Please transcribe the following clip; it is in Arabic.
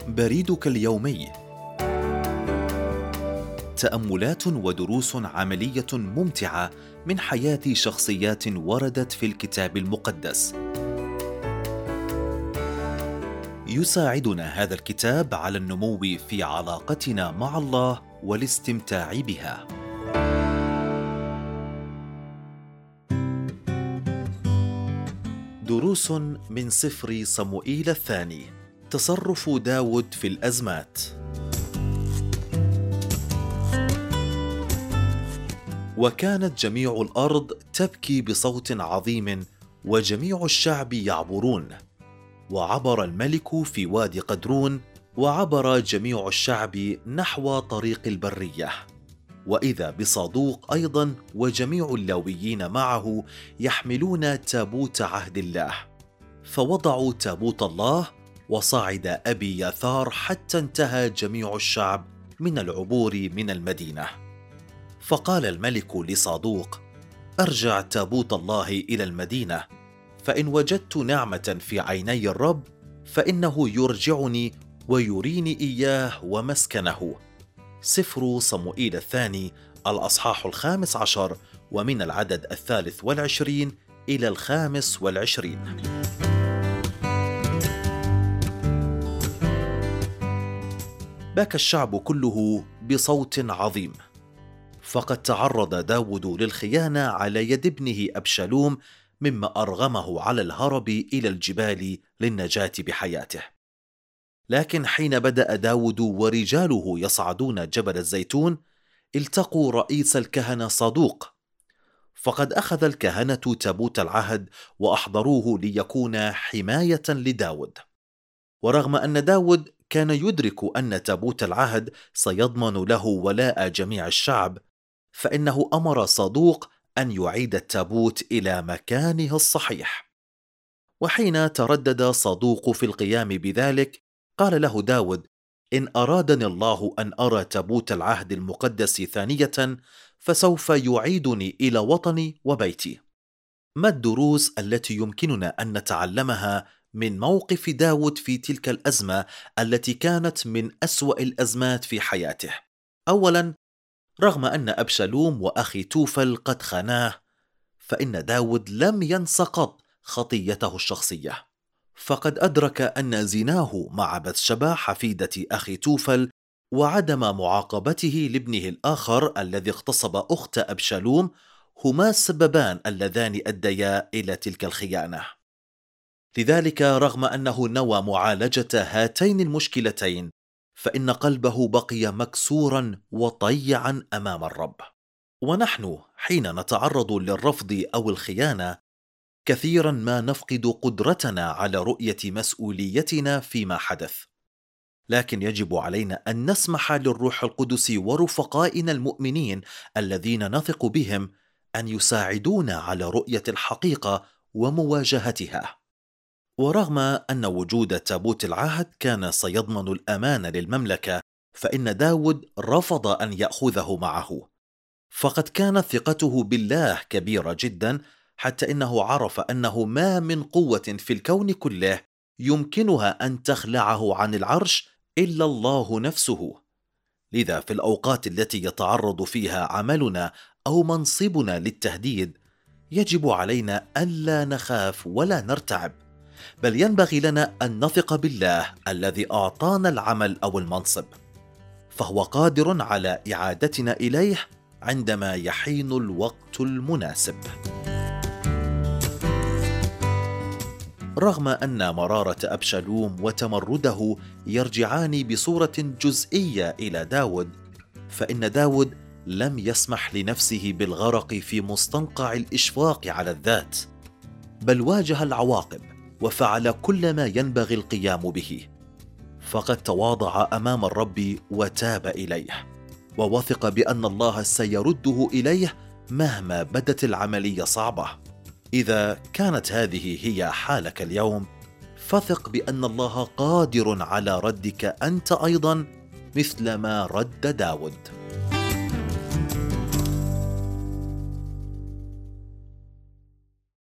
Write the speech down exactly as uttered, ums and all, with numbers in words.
بريدك اليومي، تأملات ودروس عملية ممتعة من حياة شخصيات وردت في الكتاب المقدس. يساعدنا هذا الكتاب على النمو في علاقتنا مع الله والاستمتاع بها. دروس من سفر صموئيل الثاني. تصرف داود في الأزمات. وكانت جميع الأرض تبكي بصوت عظيم، وجميع الشعب يعبرون. وعبر الملك في وادي قدرون، وعبر جميع الشعب نحو طريق البرية. وإذا بصادوق أيضا وجميع اللاويين معه يحملون تابوت عهد الله. فوضعوا تابوت الله، وصعد أبي ياثار حتى انتهى جميع الشعب من العبور من المدينة. فقال الملك لصادوق: أرجع تابوت الله إلى المدينة، فإن وجدت نعمة في عيني الرب فإنه يرجعني ويريني إياه ومسكنه. سفر صموئيل الثاني الأصحاح الخامس عشر، ومن العدد الثالث والعشرين إلى الخامس والعشرين. بكى الشعب كله بصوت عظيم، فقد تعرض داود للخيانة على يد ابنه أبشالوم، مما أرغمه على الهرب إلى الجبال للنجاة بحياته. لكن حين بدأ داود ورجاله يصعدون جبل الزيتون، التقوا رئيس الكهنة صادوق. فقد أخذ الكهنة تابوت العهد وأحضروه ليكون حماية لداود. ورغم أن داود كان يدرك أن تابوت العهد سيضمن له ولاء جميع الشعب، فإنه أمر صادوق أن يعيد التابوت إلى مكانه الصحيح. وحين تردد صادوق في القيام بذلك، قال له داود: إن أرادني الله أن أرى تابوت العهد المقدس ثانية فسوف يعيدني إلى وطني وبيتي. ما الدروس التي يمكننا أن نتعلمها من موقف داود في تلك الأزمة التي كانت من أسوأ الأزمات في حياته؟ أولا، رغم أن أبشالوم وأخي توفل قد خاناه، فإن داود لم ينس قط خطيته الشخصية. فقد أدرك أن زناه مع بثشبة حفيدة أخي توفل وعدم معاقبته لابنه الآخر الذي اغتصب أخت أبشالوم هما السببان اللذان أديا إلى تلك الخيانة. لذلك رغم أنه نوى معالجة هاتين المشكلتين، فإن قلبه بقي مكسورا وطيعا أمام الرب. ونحن حين نتعرض للرفض أو الخيانة، كثيرا ما نفقد قدرتنا على رؤية مسؤوليتنا فيما حدث. لكن يجب علينا أن نسمح للروح القدس ورفقائنا المؤمنين الذين نثق بهم أن يساعدونا على رؤية الحقيقة ومواجهتها. ورغم أن وجود تابوت العهد كان سيضمن الأمان للمملكة، فإن داود رفض أن يأخذه معه. فقد كانت ثقته بالله كبيرة جدا، حتى إنه عرف أنه ما من قوة في الكون كله يمكنها أن تخلعه عن العرش إلا الله نفسه. لذا في الأوقات التي يتعرض فيها عملنا أو منصبنا للتهديد، يجب علينا ألا نخاف ولا نرتعب، بل ينبغي لنا أن نثق بالله الذي أعطانا العمل أو المنصب، فهو قادر على إعادتنا إليه عندما يحين الوقت المناسب. رغم أن مرارة أبشالوم وتمرده يرجعان بصورة جزئية إلى داود، فإن داود لم يسمح لنفسه بالغرق في مستنقع الإشفاق على الذات، بل واجه العواقب وفعل كل ما ينبغي القيام به. فقد تواضع أمام الرب وتاب إليه، ووثق بأن الله سيرده إليه مهما بدت العملية صعبة. إذا كانت هذه هي حالك اليوم، فثق بأن الله قادر على ردك أنت أيضا مثل ما رد داود.